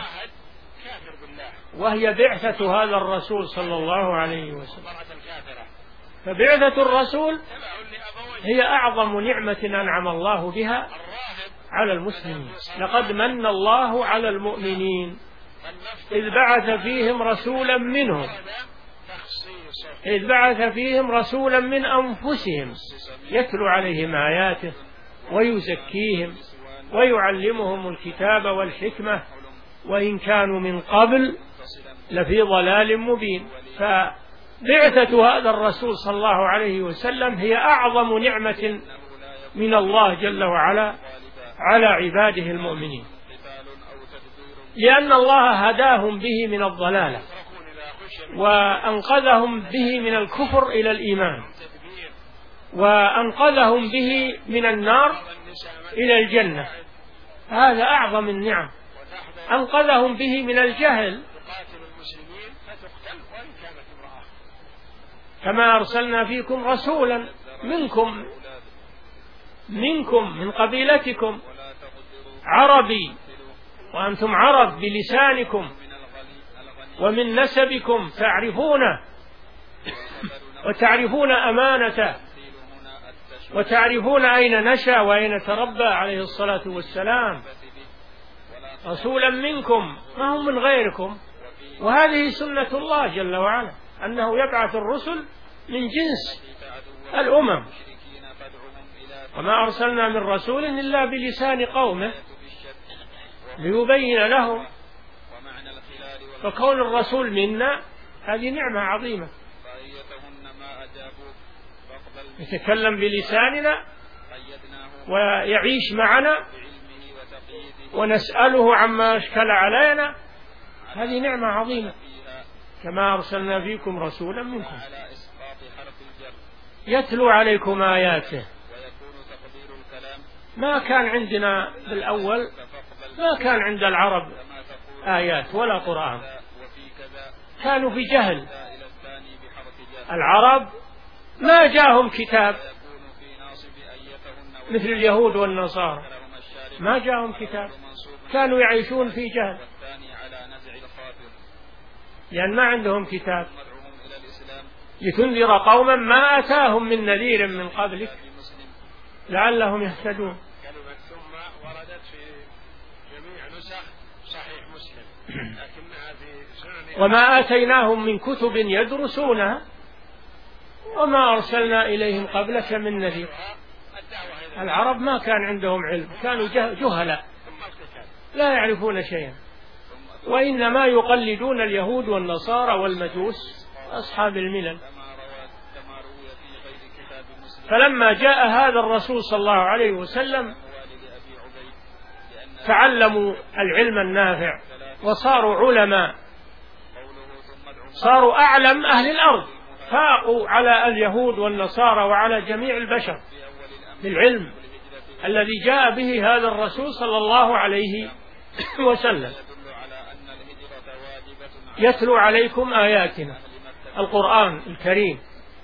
وهي بعثة هذا الرسول صلى الله عليه وسلم. فبعثة الرسول هي أعظم نعمة أنعم الله بها على المسلمين. لقد من الله على المؤمنين إذ بعث فيهم رسولا منهم، إذ بعث فيهم رسولا من أنفسهم يتلو عليهم آياته ويزكيهم ويعلمهم الكتاب والحكمة وإن كانوا من قبل لفي ضلال مبين. فبعثة هذا الرسول صلى الله عليه وسلم هي أعظم نعمة من الله جل وعلا على عباده المؤمنين، لأن الله هداهم به من الضلالة وأنقذهم به من الكفر إلى الإيمان، وأنقذهم به من النار إلى الجنة. هذا أعظم النعم. أنقذهم به من الجهل، كما أرسلنا فيكم رسولا منكم من قبيلتكم عربي، وأنتم عرب بلسانكم ومن نسبكم تعرفونه وتعرفون أمانته وتعرفون أين نشأ وأين تربى عليه الصلاة والسلام. رسولا منكم، ما هم من غيركم. وهذه سنة الله جل وعلا، أنه يبعث الرسل من جنس الأمم، وما أرسلنا من رسول إلا بلسان قومه ليبين لهم. فكون الرسول منا هذه نعمة عظيمة، يتكلم بلساننا ويعيش معنا ونسأله عما أشكل علينا، هذه نعمة عظيمة. كما أرسلنا فيكم رسولا منكم يتلو عليكم آياته. ما كان عندنا بالأول، ما كان عند العرب آيات ولا قرآن، كانوا في جهل. العرب ما جاءهم كتاب مثل اليهود والنصارى، ما جاءهم كتاب، كانوا يعيشون في جهل لأن ما عندهم كتاب لتنذر قوما ما أتاهم من نذير من قبلك لعلهم يهتدون. كلمة ثم وردت في جميع نسخ صحيح مسلم، لكنها في سنن. وما آتيناهم من كتب يدرسونها وما أرسلنا إليهم قبلك من نذير. العرب ما كان عندهم علم، كانوا جهلاء لا يعرفون شيئا، وإنما يقلدون اليهود والنصارى والمجوس أصحاب الملل. فلما جاء هذا الرسول صلى الله عليه وسلم تعلموا العلم النافع وصاروا علماء، صاروا أعلم أهل الأرض، فاقوا على اليهود والنصارى وعلى جميع البشر بالعلم الذي جاء به هذا الرسول صلى الله عليه وسلم. يتلو عليكم آياتنا، القرآن الكريم،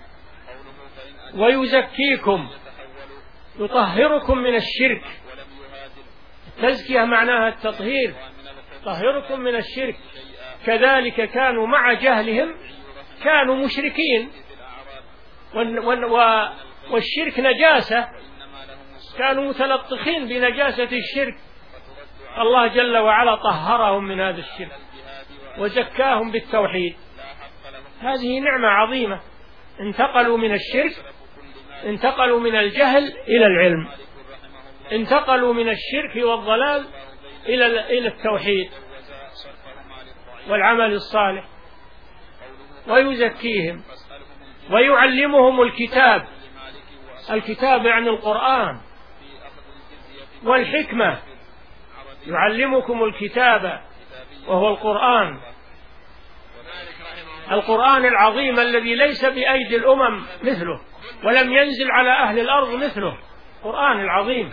ويزكيكم، يطهركم من الشرك. التزكية معناها التطهير، يطهركم من الشرك كذلك كانوا مع جهلهم كانوا مشركين، والشرك نجاسة، كانوا متلطخين بنجاسة الشرك. الله جل وعلا طهرهم من هذا الشرك وزكاهم بالتوحيد. هذه نعمة عظيمة. انتقلوا من الشرك، انتقلوا من الجهل إلى العلم، انتقلوا من الشرك والضلال إلى التوحيد والعمل الصالح، ويزكيهم ويعلمهم الكتاب. الكتاب يعني القرآن والحكمة. يعلمكم الكتاب وهو القرآن، القرآن العظيم الذي ليس بأيدي الأمم مثله، ولم ينزل على أهل الأرض مثله، القرآن العظيم.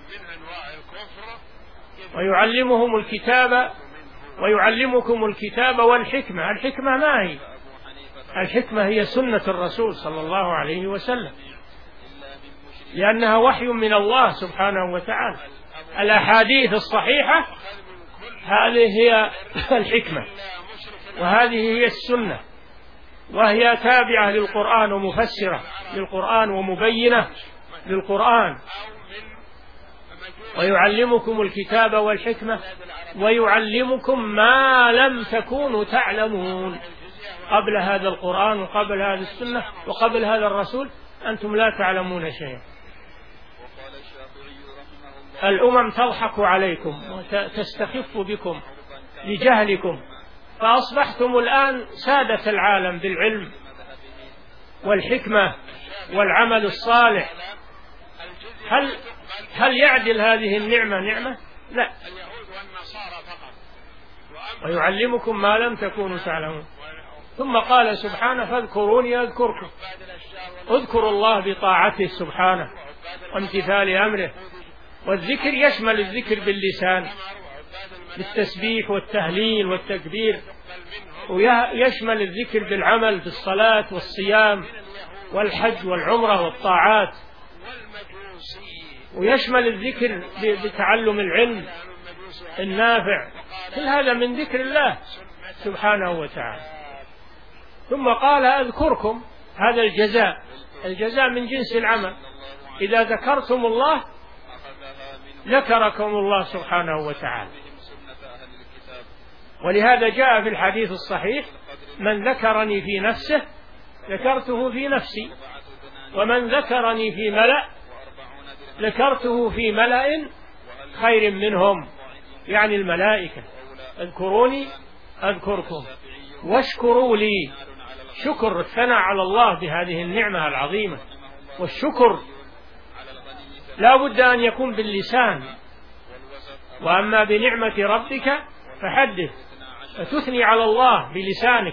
ويعلمهم الكتاب ويعلمكم الكتاب والحكمة. الحكمة ما هي؟ الحكمة هي سنة الرسول صلى الله عليه وسلم، لأنها وحي من الله سبحانه وتعالى. الأحاديث الصحيحة هذه هي الحكمة، وهذه هي السنة، وهي تابعة للقرآن ومفسرة للقرآن ومبينة للقرآن. ويعلمكم الكتاب والحكمة ويعلمكم ما لم تكونوا تعلمون. قبل هذا القرآن وقبل هذه السنة وقبل هذا الرسول أنتم لا تعلمون شيئا. الأمم تضحك عليكم وتستخف بكم لجهلكم، فأصبحتم الآن سادة العالم بالعلم والحكمة والعمل الصالح. هل يعدل هذه النعمة نعمة؟ لا. ويعلمكم ما لم تكونوا تعلمون. ثم قال سبحانه فاذكروني أذكركم. اذكروا الله بطاعته سبحانه وامتثال أمره. والذكر يشمل الذكر باللسان بالتسبيح والتهليل والتكبير، ويشمل الذكر بالعمل بالصلاة والصيام والحج والعمرة والطاعات، ويشمل الذكر بتعلم العلم النافع. كل هذا من ذكر الله سبحانه وتعالى. ثم قال أذكركم. هذا الجزاء من جنس العمل. إذا ذكرتم الله ذكركم الله سبحانه وتعالى. ولهذا جاء في الحديث الصحيح من ذكرني في نفسه ذكرته في نفسي، ومن ذكرني في ملأ ذكرته في ملأ خير منهم، يعني الملائكة. اذكروني أذكركم واشكروا لي. شكر الثناء على الله بهذه النعمة العظيمة، والشكر لا بد أن يكون باللسان. وأما بنعمة ربك فحدث، فتثني على الله بلسانك.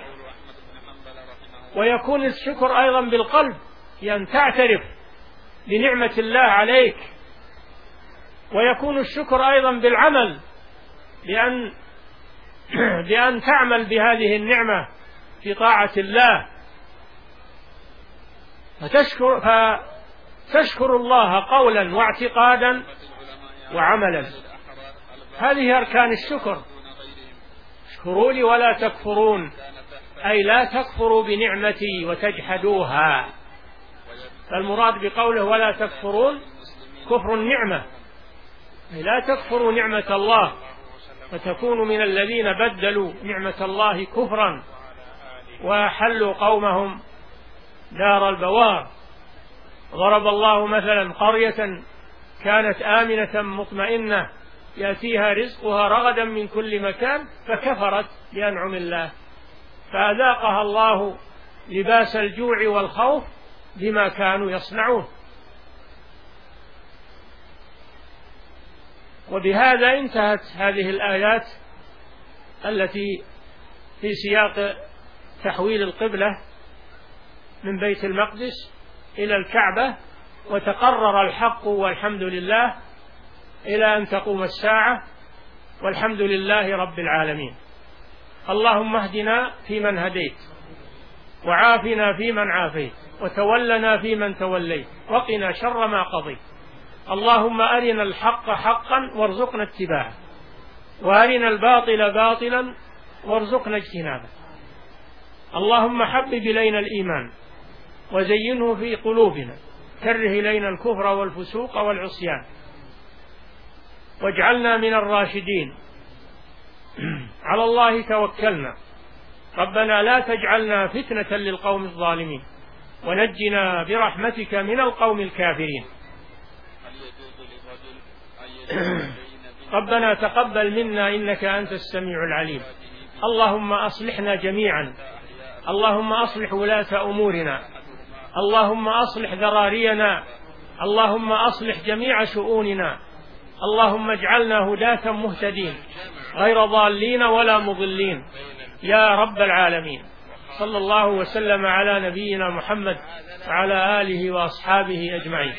ويكون الشكر أيضا بالقلب، بأن تعترف بنعمة الله عليك. ويكون الشكر أيضا بالعمل، بأن تعمل بهذه النعمة في طاعة الله، فتشكر الله قولا واعتقادا وعملا. هذه أركان الشكر. اشكروا لي ولا تكفرون، أي لا تكفروا بنعمتي وتجحدوها. فالمراد بقوله ولا تكفرون كفر النعمة، أي لا تكفروا نعمة الله فتكونوا من الذين بدلوا نعمة الله كفرا وحلوا قومهم دار البوار. ضرب الله مثلا قرية كانت آمنة مطمئنة يأتيها رزقها رغدا من كل مكان فكفرت بأنعم الله فأذاقها الله لباس الجوع والخوف بما كانوا يصنعون. وبهذا انتهت هذه الآيات التي في سياق تحويل القبلة من بيت المقدس إلى الكعبة، وتقرر الحق والحمد لله إلى أن تقوم الساعة، والحمد لله رب العالمين. اللهم اهدنا فيمن هديت، وعافنا فيمن عافيت، وتولنا فيمن توليت، وقنا شر ما قضيت. اللهم أرنا الحق حقا وارزقنا اتباعه، وأرنا الباطل باطلا وارزقنا اجتنابه. اللهم حبب إلينا الإيمان وزينه في قلوبنا، كره إلينا الكفر والفسوق والعصيان، واجعلنا من الراشدين. على الله توكلنا، ربنا لا تجعلنا فتنة للقوم الظالمين، ونجنا برحمتك من القوم الكافرين. ربنا تقبل منا إنك أنت السميع العليم. اللهم أصلحنا جميعا، اللهم أصلح ولاة أمورنا، اللهم أصلح ذرارينا، اللهم أصلح جميع شؤوننا، اللهم اجعلنا هداة مهتدين غير ضالين ولا مضلين يا رب العالمين. صلى الله وسلم على نبينا محمد وعلى آله وأصحابه أجمعين.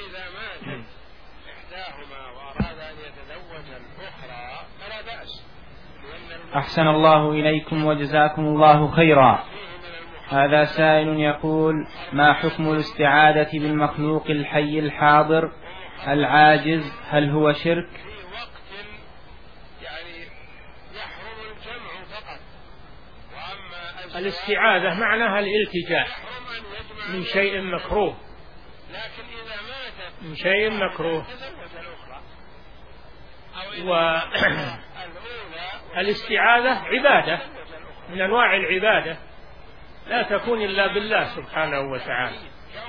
أحسن الله إليكم وجزاكم الله خيرا. هذا سائل يقول: ما حكم الاستعاذة بالمخلوق الحي الحاضر العاجز؟ هل هو شرك؟ الاستعاذة معناها الالتجاء من شيء مكروه، من شيء مكروه. والاستعاذة عبادة من أنواع العبادة، لا تكون إلا بالله سبحانه وتعالى.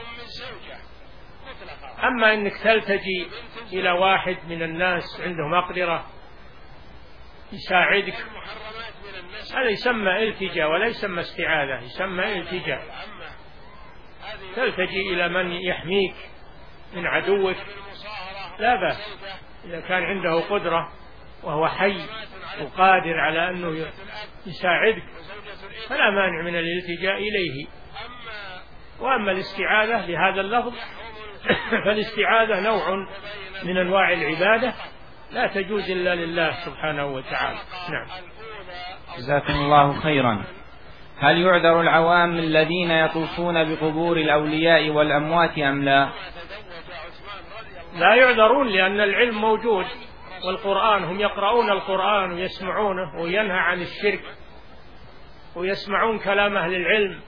أما إنك تلتجي إلى واحد من الناس عنده مقدرة يساعدك، هذا يسمى التجاء ولا يسمى استعاذة، يسمى التجاء. تلتجي إلى من يحميك من عدوك لا بأس، إذا كان عنده قدرة وهو حي وقادر على أنه يساعدك فلا مانع من الالتجاء إليه. وأما الاستعاذة بهذا اللفظ فالاستعاذة نوع من أنواع العبادة لا تجوز إلا لله سبحانه وتعالى. نعم. جزاكم الله خيرا. هل يعذر العوام الذين يطوفون بقبور الأولياء والأموات أم لا؟ لا يعذرون، لأن العلم موجود، والقرآن هم يقرؤون القرآن ويسمعونه وينهى عن الشرك، ويسمعون كلام أهل العلم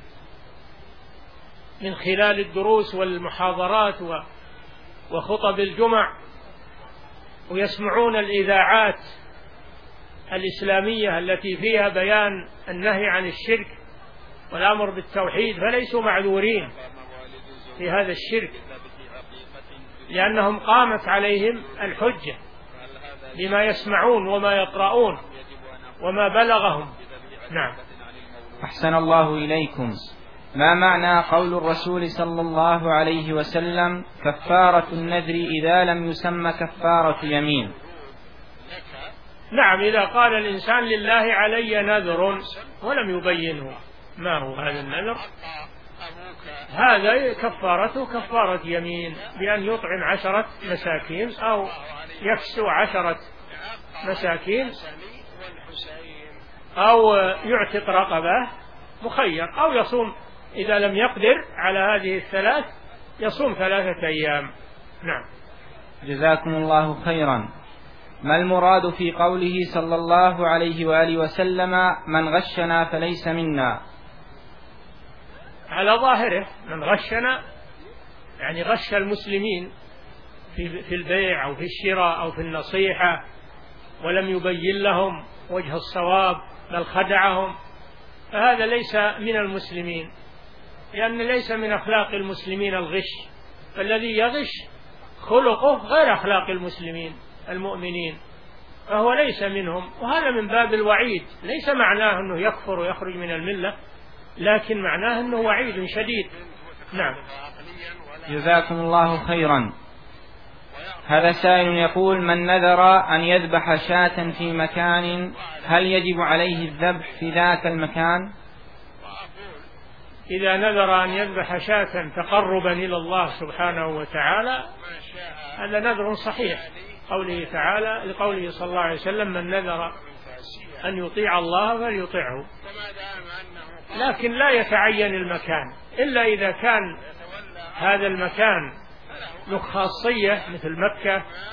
من خلال الدروس والمحاضرات وخطب الجمع، ويسمعون الإذاعات الإسلامية التي فيها بيان النهي عن الشرك والأمر بالتوحيد، فليسوا معذورين في هذا الشرك، لأنهم قامت عليهم الحجة بما يسمعون وما يقرؤون وما بلغهم. نعم. أحسن الله إليكم. ما معنى قول الرسول صلى الله عليه وسلم: كفارة النذر إذا لم يسمى كفارة يمين؟ نعم، إذا قال الإنسان لله علي نذر ولم يبينه ما هو هذا النذر، هذا كفارته كفارة يمين، بأن يطعم 10 مساكين أو يكسو 10 مساكين أو يعتق رقبة مخير، أو يصوم إذا لم يقدر على هذه الثلاث يصوم 3 أيام. نعم. جزاكم الله خيرا. ما المراد في قوله صلى الله عليه وآله وسلم: من غشنا فليس منا؟ على ظاهره من غشنا يعني غش المسلمين في البيع أو في الشراء أو في النصيحة ولم يبين لهم وجه الصواب بل خدعهم، فهذا ليس من المسلمين، لأن ليس من أخلاق المسلمين الغش، فالذي يغش خلقه غير أخلاق المسلمين المؤمنين، فهو ليس منهم. وهذا من باب الوعيد، ليس معناه أنه يكفر ويخرج من الملة، لكن معناه أنه وعيد شديد. نعم. جزاكم الله خيرا. هذا سائل يقول: من نذر أن يذبح شاة في مكان هل يجب عليه الذبح في ذاك المكان؟ إذا نذر أن يذبح شاة تقربا إلى الله سبحانه وتعالى هذا نذر صحيح، قوله تعالى لقوله صلى الله عليه وسلم: من نذر أن يطيع الله فليطيعه. لكن لا يتعين المكان إلا إذا كان هذا المكان له خاصية،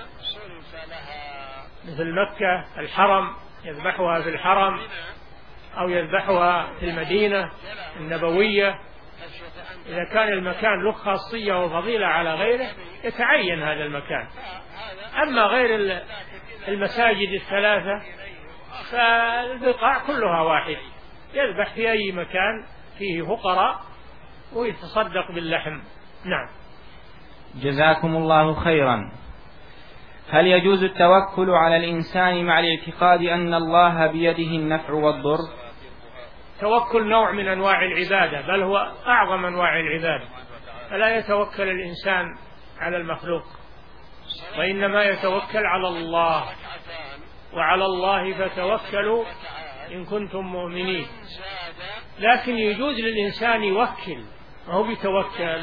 مثل مكة الحرم يذبحها في الحرم، أو يذبحها في المدينة النبوية. إذا كان المكان له خاصية وفضيلة على غيره يتعين هذا المكان. أما غير المساجد الثلاثة فالبقاع كلها واحد، يذبح في أي مكان فيه فقراء ويتصدق باللحم. نعم. جزاكم الله خيرا. هل يجوز التوكل على الإنسان مع الاعتقاد أن الله بيده النفع والضر؟ توكل نوع من أنواع العبادة، بل هو أعظم أنواع العبادة، فلا يتوكل الإنسان على المخلوق، وإنما يتوكل على الله، وعلى الله فتوكلوا إن كنتم مؤمنين. لكن يجوز للإنسان يوكل، وهو بيتوكل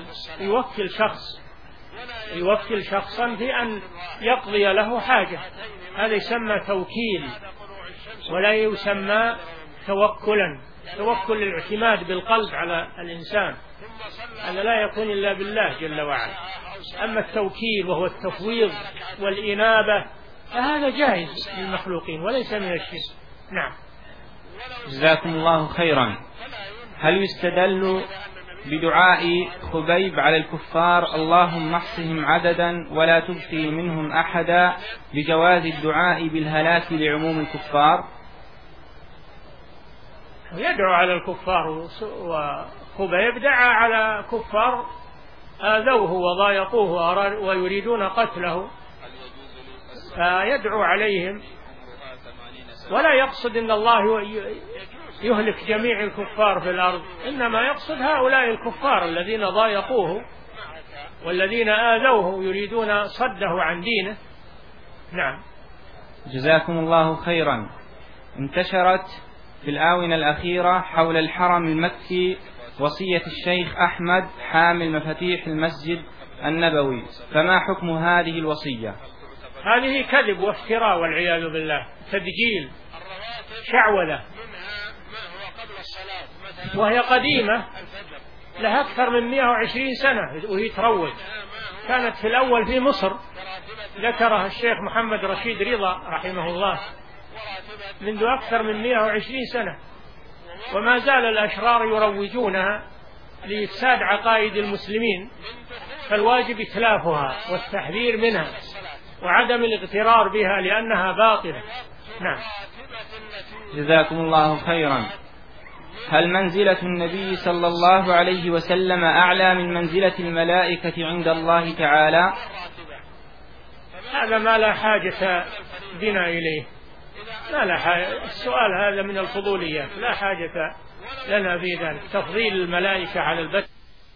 يوكل شخصا في أن يقضي له حاجة، هذا يسمى توكيل ولا يسمى توكلا. توكل الاعتماد بالقلب على الإنسان، هذا لا يكون إلا بالله جل وعلا. أما التوكيل وهو التفويض والإنابة فهذا جائز للمخلوقين وليس من الشرك. نعم. جزاكم الله خيرا. هل يستدل بدعاء خبيب على الكفار اللهم احصهم عددا ولا تبقي منهم أحدا بجواز الدعاء بالهلاك لعموم الكفار؟ يدعو على الكفار، وخبيب دعا على كفار آذوه وضايقوه ويريدون قتله، فيدعو عليهم ولا يقصد أن الله يهلك جميع الكفار في الأرض، إنما يقصد هؤلاء الكفار الذين ضايقوه والذين آذوه يريدون صده عن دينه. نعم. جزاكم الله خيرا. انتشرت في الآونة الأخيرة حول الحرم المكي وصية الشيخ أحمد حامل مفاتيح المسجد النبوي، فما حكم هذه الوصية؟ هذه كذب وافتراء والعياذ بالله، تدجيل، شعوذة، وهي قديمة لها أكثر من 120 سنة وهي تروج. كانت في الأول في مصر، ذكرها الشيخ محمد رشيد رضا رحمه الله منذ أكثر من 120 سنة، وما زال الأشرار يروجونها لإفساد عقائد المسلمين، فالواجب إتلافها والتحذير منها وعدم الاغترار بها لأنها باطلة. نعم. جزاكم الله خيرا. هل منزلة النبي صلى الله عليه وسلم أعلى من منزلة الملائكة عند الله تعالى؟ هذا ما لا حاجة بنا إليه، ما لا حاجة. السؤال هذا من الفضوليات، لا حاجة لنا في ذلك، تفضيل الملائكة على البشر.